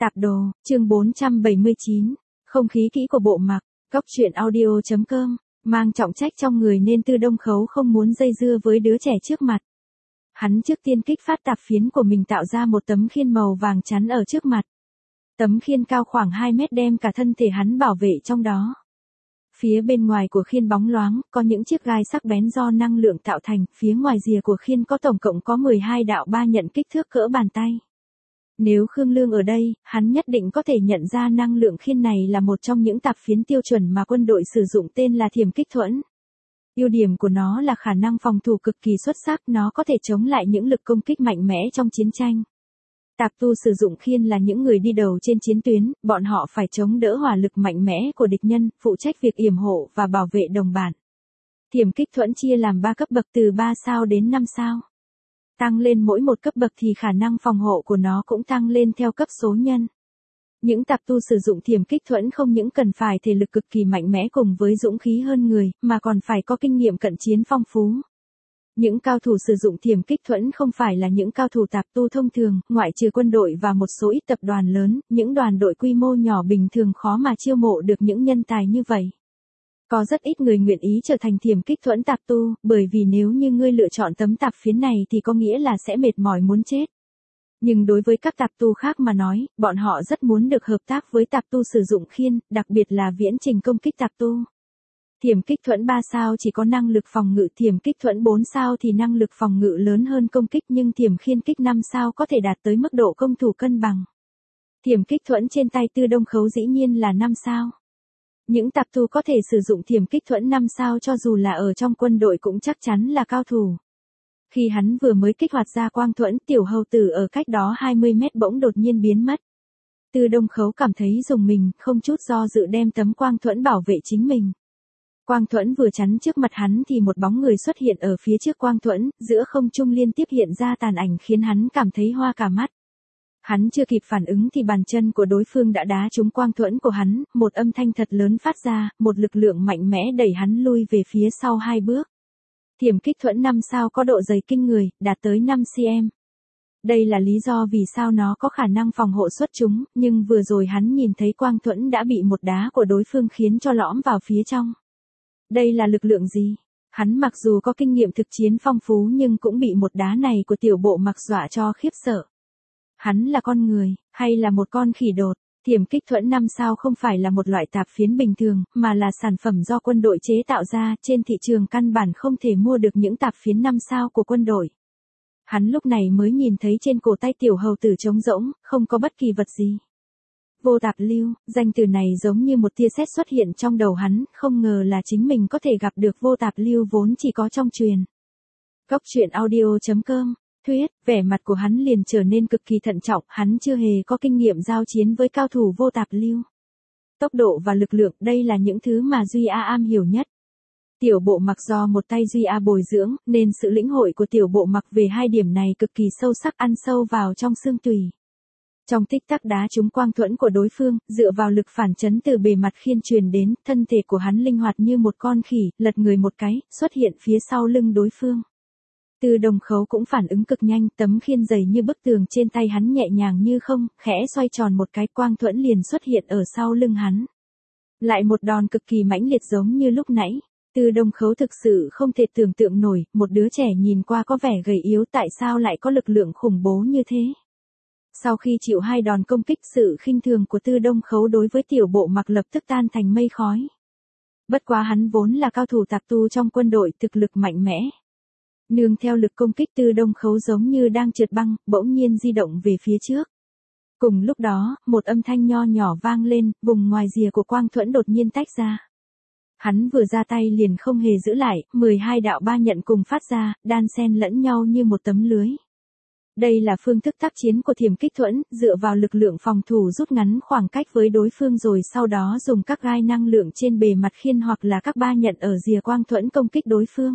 Tạp đồ, chương 479. Không khí kỹ của bộ mặc, góc truyện audio.com, mang trọng trách trong người nên Tư Đông Khấu không muốn dây dưa với đứa trẻ trước mặt. Hắn trước tiên kích phát tạp phiến của mình tạo ra một tấm khiên màu vàng chắn ở trước mặt. Tấm khiên cao khoảng 2 mét đem cả thân thể hắn bảo vệ trong đó. Phía bên ngoài của khiên bóng loáng, có những chiếc gai sắc bén do năng lượng tạo thành, phía ngoài rìa của khiên có tổng cộng có 12 đạo ba nhận kích thước cỡ bàn tay. Nếu Khương Lương ở đây, hắn nhất định có thể nhận ra năng lượng khiên này là một trong những tạp phiến tiêu chuẩn mà quân đội sử dụng tên là thiểm kích thuẫn. Ưu điểm của nó là khả năng phòng thủ cực kỳ xuất sắc, nó có thể chống lại những lực công kích mạnh mẽ trong chiến tranh. Tạp tu sử dụng khiên là những người đi đầu trên chiến tuyến, bọn họ phải chống đỡ hỏa lực mạnh mẽ của địch nhân, phụ trách việc yểm hộ và bảo vệ đồng bạn. Thiểm kích thuẫn chia làm 3 cấp bậc từ 3 sao đến 5 sao. Tăng lên mỗi một cấp bậc thì khả năng phòng hộ của nó cũng tăng lên theo cấp số nhân. Những tạp tu sử dụng thiểm kích thuẫn không những cần phải thể lực cực kỳ mạnh mẽ cùng với dũng khí hơn người, mà còn phải có kinh nghiệm cận chiến phong phú. Những cao thủ sử dụng thiểm kích thuẫn không phải là những cao thủ tạp tu thông thường, ngoại trừ quân đội và một số ít tập đoàn lớn, những đoàn đội quy mô nhỏ bình thường khó mà chiêu mộ được những nhân tài như vậy. Có rất ít người nguyện ý trở thành thiểm kích thuẫn tạp tu, bởi vì nếu như ngươi lựa chọn tấm tạp phiến này thì có nghĩa là sẽ mệt mỏi muốn chết. Nhưng đối với các tạp tu khác mà nói, bọn họ rất muốn được hợp tác với tạp tu sử dụng khiên, đặc biệt là viễn trình công kích tạp tu. Thiểm kích thuẫn 3 sao chỉ có năng lực phòng ngự, thiểm kích thuẫn 4 sao thì năng lực phòng ngự lớn hơn công kích, nhưng thiểm khiên kích 5 sao có thể đạt tới mức độ công thủ cân bằng. Thiểm kích thuẫn trên tay Tư Đông Khấu dĩ nhiên là 5 sao. Những tạp tu có thể sử dụng thiểm kích thuẫn 5 sao cho dù là ở trong quân đội cũng chắc chắn là cao thủ. Khi hắn vừa mới kích hoạt ra quang thuẫn, tiểu hầu tử ở cách đó 20 mét bỗng đột nhiên biến mất. Tư Đông Khấu cảm thấy rùng mình, không chút do dự đem tấm quang thuẫn bảo vệ chính mình. Quang thuẫn vừa chắn trước mặt hắn thì một bóng người xuất hiện ở phía trước quang thuẫn, giữa không trung liên tiếp hiện ra tàn ảnh khiến hắn cảm thấy hoa cả mắt. Hắn chưa kịp phản ứng thì bàn chân của đối phương đã đá trúng quang thuẫn của hắn, một âm thanh thật lớn phát ra, một lực lượng mạnh mẽ đẩy hắn lui về phía sau 2 bước. Thiểm kích thuẫn 5 sao có độ dày kinh người, đạt tới 5 cm. Đây là lý do vì sao nó có khả năng phòng hộ xuất chúng, nhưng vừa rồi hắn nhìn thấy quang thuẫn đã bị một đá của đối phương khiến cho lõm vào phía trong. Đây là lực lượng gì? Hắn mặc dù có kinh nghiệm thực chiến phong phú nhưng cũng bị một đá này của tiểu bộ mặc dọa cho khiếp sợ. Hắn là con người, hay là một con khỉ đột? Thiểm kích thuẫn 5 sao không phải là một loại tạp phiến bình thường, mà là sản phẩm do quân đội chế tạo ra, trên thị trường căn bản không thể mua được những tạp phiến 5 sao của quân đội. Hắn lúc này mới nhìn thấy trên cổ tay tiểu hầu tử trống rỗng, không có bất kỳ vật gì. Vô tạp lưu, danh từ này giống như một tia sét xuất hiện trong đầu hắn, không ngờ là chính mình có thể gặp được vô tạp lưu vốn chỉ có trong truyền. Góc truyện audio.com, thuyết, vẻ mặt của hắn liền trở nên cực kỳ thận trọng, hắn chưa hề có kinh nghiệm giao chiến với cao thủ vô tạp lưu. Tốc độ và lực lượng, đây là những thứ mà Duy A am hiểu nhất. Tiểu bộ mặc do một tay Duy A bồi dưỡng, nên sự lĩnh hội của tiểu bộ mặc về 2 điểm này cực kỳ sâu sắc, ăn sâu vào trong xương tủy. Trong tích tắc đá trúng quang thuẫn của đối phương, dựa vào lực phản chấn từ bề mặt khiên truyền đến, thân thể của hắn linh hoạt như một con khỉ, lật người một cái, xuất hiện phía sau lưng đối phương. Tư Đông Khấu cũng phản ứng cực nhanh, tấm khiên dày như bức tường trên tay hắn nhẹ nhàng như không, khẽ xoay tròn một cái, quang thuẫn liền xuất hiện ở sau lưng hắn. Lại một đòn cực kỳ mãnh liệt giống như lúc nãy. Tư Đông Khấu thực sự không thể tưởng tượng nổi, một đứa trẻ nhìn qua có vẻ gầy yếu tại sao lại có lực lượng khủng bố như thế. Sau khi chịu 2 đòn công kích, sự khinh thường của Tư Đông Khấu đối với tiểu bộ mặc lập tức tan thành mây khói. Bất quá hắn vốn là cao thủ tạp tu trong quân đội, thực lực mạnh mẽ. Nương theo lực công kích, Tư Đông Khấu giống như đang trượt băng, bỗng nhiên di động về phía trước. Cùng lúc đó, một âm thanh nho nhỏ vang lên, vùng ngoài rìa của quang thuẫn đột nhiên tách ra. Hắn vừa ra tay liền không hề giữ lại, 12 đạo ba nhận cùng phát ra, đan xen lẫn nhau như một tấm lưới. Đây là phương thức tác chiến của thiểm kích thuẫn, dựa vào lực lượng phòng thủ rút ngắn khoảng cách với đối phương rồi sau đó dùng các gai năng lượng trên bề mặt khiên hoặc là các ba nhận ở rìa quang thuẫn công kích đối phương.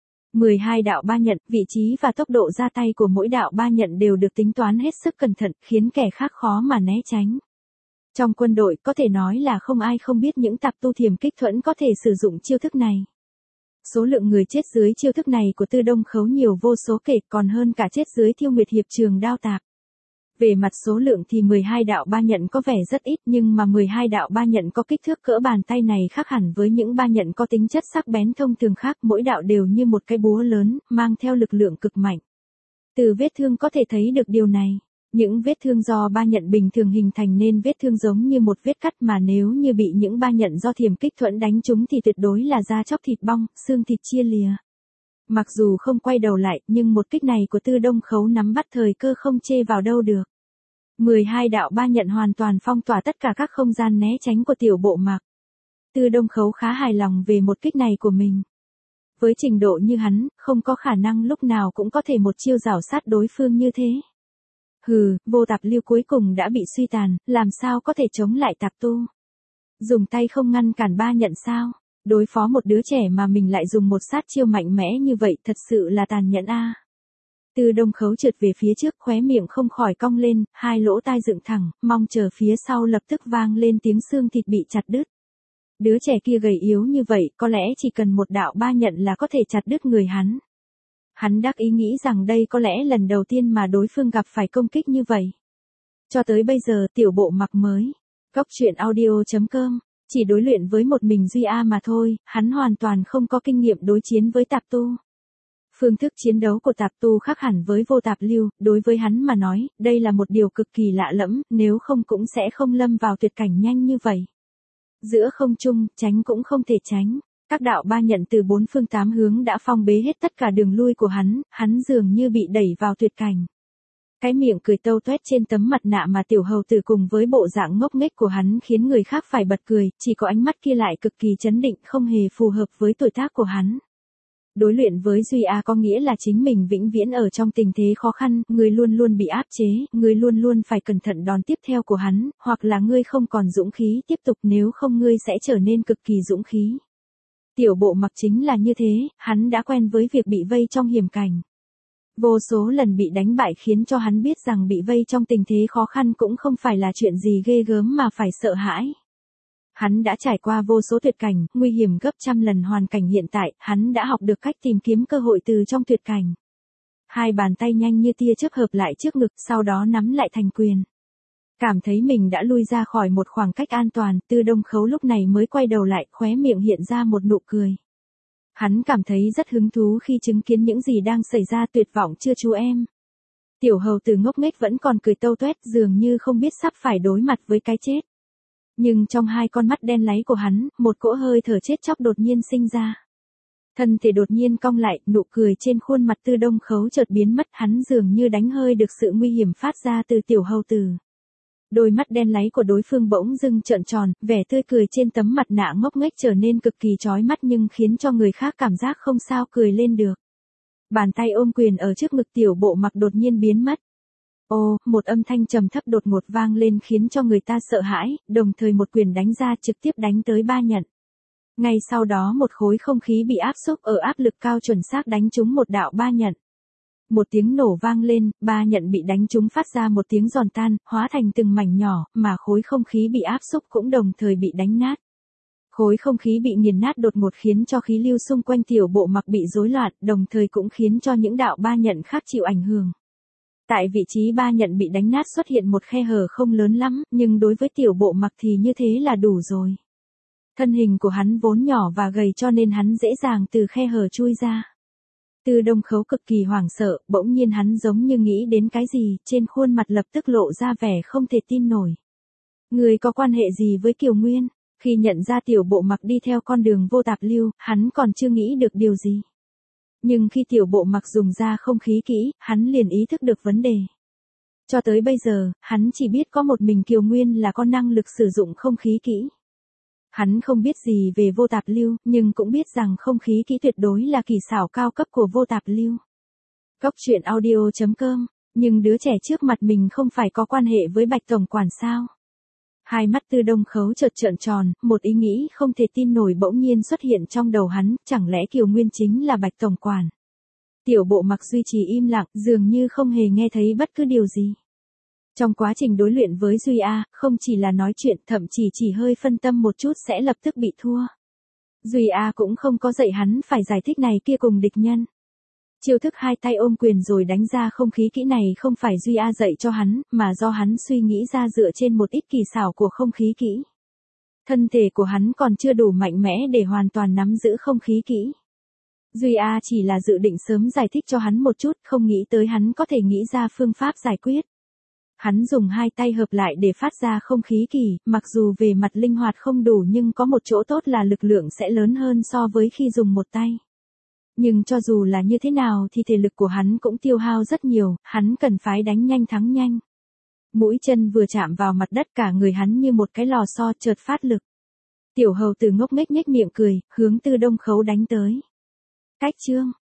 12 đạo ba nhận, vị trí và tốc độ ra tay của mỗi đạo ba nhận đều được tính toán hết sức cẩn thận, khiến kẻ khác khó mà né tránh. Trong quân đội có thể nói là không ai không biết những tạp tu thiểm kích thuẫn có thể sử dụng chiêu thức này. Số lượng người chết dưới chiêu thức này của Tư Đông Khấu nhiều vô số kể, còn hơn cả chết dưới Thiêu Nguyệt Hiệp trường đao tạp. Về mặt số lượng thì 12 đạo ba nhận có vẻ rất ít, nhưng mà 12 đạo ba nhận có kích thước cỡ bàn tay này khác hẳn với những ba nhận có tính chất sắc bén thông thường khác, mỗi đạo đều như một cái búa lớn, mang theo lực lượng cực mạnh. Từ vết thương có thể thấy được điều này. Những vết thương do ba nhận bình thường hình thành nên vết thương giống như một vết cắt, mà nếu như bị những ba nhận do thiểm kích thuẫn đánh trúng thì tuyệt đối là da chóc thịt bong, xương thịt chia lìa. Mặc dù không quay đầu lại, nhưng một kích này của Tư Đông Khấu nắm bắt thời cơ không chê vào đâu được. 12 đạo ba nhận hoàn toàn phong tỏa tất cả các không gian né tránh của Tiểu Bộ Mặc. Tư Đông Khấu khá hài lòng về một kích này của mình. Với trình độ như hắn, không có khả năng lúc nào cũng có thể một chiêu rảo sát đối phương như thế. Hừ, Vô Tạp Lưu cuối cùng đã bị suy tàn, làm sao có thể chống lại Tạp Tu? Dùng tay không ngăn cản ba nhận sao? Đối phó một đứa trẻ mà mình lại dùng một sát chiêu mạnh mẽ như vậy, thật sự là tàn nhẫn a. Tư Đông Khấu trượt về phía trước, khóe miệng không khỏi cong lên, hai lỗ tai dựng thẳng, mong chờ phía sau lập tức vang lên tiếng xương thịt bị chặt đứt. Đứa trẻ kia gầy yếu như vậy, có lẽ chỉ cần một đạo ba nhận là có thể chặt đứt người hắn. Hắn đắc ý nghĩ rằng đây có lẽ lần đầu tiên mà đối phương gặp phải công kích như vậy. Cho tới bây giờ Tiểu Bộ Mặc mới. Góc truyện audio.com. Chỉ đối luyện với một mình Duy A mà thôi, hắn hoàn toàn không có kinh nghiệm đối chiến với Tạp Tu. Phương thức chiến đấu của Tạp Tu khác hẳn với Vô Tạp Lưu, đối với hắn mà nói, đây là một điều cực kỳ lạ lẫm, nếu không cũng sẽ không lâm vào tuyệt cảnh nhanh như vậy. Giữa không trung, tránh cũng không thể tránh. Các đạo ba nhận từ bốn phương tám hướng đã phong bế hết tất cả đường lui của hắn dường như bị đẩy vào tuyệt cảnh. Cái miệng cười tâu toét trên tấm mặt nạ mà Tiểu Hầu Tử cùng với bộ dạng ngốc nghếch của hắn khiến người khác phải bật cười, chỉ có ánh mắt kia lại cực kỳ trấn định, không hề phù hợp với tuổi tác của hắn. Đối luyện với Duy A có nghĩa là chính mình vĩnh viễn ở trong tình thế khó khăn, người luôn luôn bị áp chế, người luôn luôn phải cẩn thận đòn tiếp theo của hắn, hoặc là ngươi không còn dũng khí tiếp tục, nếu không ngươi sẽ trở nên cực kỳ dũng khí. Tiểu Bộ Mặc chính là như thế, hắn đã quen với việc bị vây trong hiểm cảnh. Vô số lần bị đánh bại khiến cho hắn biết rằng bị vây trong tình thế khó khăn cũng không phải là chuyện gì ghê gớm mà phải sợ hãi. Hắn đã trải qua vô số tuyệt cảnh, nguy hiểm gấp trăm lần hoàn cảnh hiện tại, hắn đã học được cách tìm kiếm cơ hội từ trong tuyệt cảnh. Hai bàn tay nhanh như tia chớp hợp lại trước ngực, sau đó nắm lại thành quyền. Cảm thấy mình đã lui ra khỏi một khoảng cách an toàn, Tư Đông Khấu lúc này mới quay đầu lại, khóe miệng hiện ra một nụ cười. Hắn cảm thấy rất hứng thú khi chứng kiến những gì đang xảy ra, tuyệt vọng chưa chú em. Tiểu Hầu Tử ngốc nghếch vẫn còn cười tâu toét, dường như không biết sắp phải đối mặt với cái chết. Nhưng trong hai con mắt đen láy của hắn, một cỗ hơi thở chết chóc đột nhiên sinh ra. Thân thể đột nhiên cong lại, nụ cười trên khuôn mặt Tư Đông Khấu chợt biến mất, hắn dường như đánh hơi được sự nguy hiểm phát ra từ Tiểu Hầu Tử. Đôi mắt đen láy của đối phương bỗng dưng trợn tròn, vẻ tươi cười trên tấm mặt nạ ngốc nghếch trở nên cực kỳ chói mắt nhưng khiến cho người khác cảm giác không sao cười lên được. Bàn tay ôm quyền ở trước ngực Tiểu Bộ Mặc đột nhiên biến mất. Ô, một âm thanh trầm thấp đột ngột vang lên khiến cho người ta sợ hãi, đồng thời một quyền đánh ra trực tiếp đánh tới ba nhận. Ngay sau đó một khối không khí bị áp xúc ở áp lực cao chuẩn xác đánh trúng một đạo ba nhận. Một tiếng nổ vang lên, ba nhận bị đánh trúng phát ra một tiếng giòn tan, hóa thành từng mảnh nhỏ, mà khối không khí bị áp xúc cũng đồng thời bị đánh nát. Khối không khí bị nghiền nát đột ngột khiến cho khí lưu xung quanh Tiểu Bộ Mặc bị rối loạn, đồng thời cũng khiến cho những đạo ba nhận khác chịu ảnh hưởng. Tại vị trí ba nhận bị đánh nát xuất hiện một khe hở không lớn lắm, nhưng đối với Tiểu Bộ Mặc thì như thế là đủ rồi. Thân hình của hắn vốn nhỏ và gầy cho nên hắn dễ dàng từ khe hở chui ra. Tư Đông Khấu cực kỳ hoảng sợ, bỗng nhiên hắn giống như nghĩ đến cái gì, trên khuôn mặt lập tức lộ ra vẻ không thể tin nổi. Người có quan hệ gì với Kiều Nguyên? Khi nhận ra Tiểu Bộ Mặc đi theo con đường Vô Tạp Lưu, hắn còn chưa nghĩ được điều gì. Nhưng khi Tiểu Bộ Mặc dùng ra không khí kỹ, hắn liền ý thức được vấn đề. Cho tới bây giờ, hắn chỉ biết có một mình Kiều Nguyên là có năng lực sử dụng không khí kỹ. Hắn không biết gì về Vô Tạp Lưu, nhưng cũng biết rằng không khí kỹ tuyệt đối là kỳ xảo cao cấp của Vô Tạp Lưu. Góc truyện audio.com, nhưng đứa trẻ trước mặt mình không phải có quan hệ với Bạch Tổng Quản sao? Hai mắt Tư Đông Khấu chợt trợn tròn, một ý nghĩ không thể tin nổi bỗng nhiên xuất hiện trong đầu hắn, chẳng lẽ Kiều Nguyên chính là Bạch Tổng Quản? Tiểu Bộ Mặc duy trì im lặng, dường như không hề nghe thấy bất cứ điều gì. Trong quá trình đối luyện với Duy A, không chỉ là nói chuyện, thậm chỉ hơi phân tâm một chút sẽ lập tức bị thua. Duy A cũng không có dạy hắn phải giải thích này kia cùng địch nhân. Chiêu thức hai tay ôm quyền rồi đánh ra không khí kỹ này không phải Duy A dạy cho hắn, mà do hắn suy nghĩ ra dựa trên một ít kỳ xảo của không khí kỹ. Thân thể của hắn còn chưa đủ mạnh mẽ để hoàn toàn nắm giữ không khí kỹ. Duy A chỉ là dự định sớm giải thích cho hắn một chút, không nghĩ tới hắn có thể nghĩ ra phương pháp giải quyết. Hắn dùng hai tay hợp lại để phát ra không khí kỳ, mặc dù về mặt linh hoạt không đủ nhưng có một chỗ tốt là lực lượng sẽ lớn hơn so với khi dùng một tay. Nhưng cho dù là như thế nào thì thể lực của hắn cũng tiêu hao rất nhiều, hắn cần phải đánh nhanh thắng nhanh. Mũi chân vừa chạm vào mặt đất cả người hắn như một cái lò xo chợt phát lực. Tiểu hầu tử ngốc nghếch nhếch miệng cười, hướng Tư Đông Khấu đánh tới. Cách chương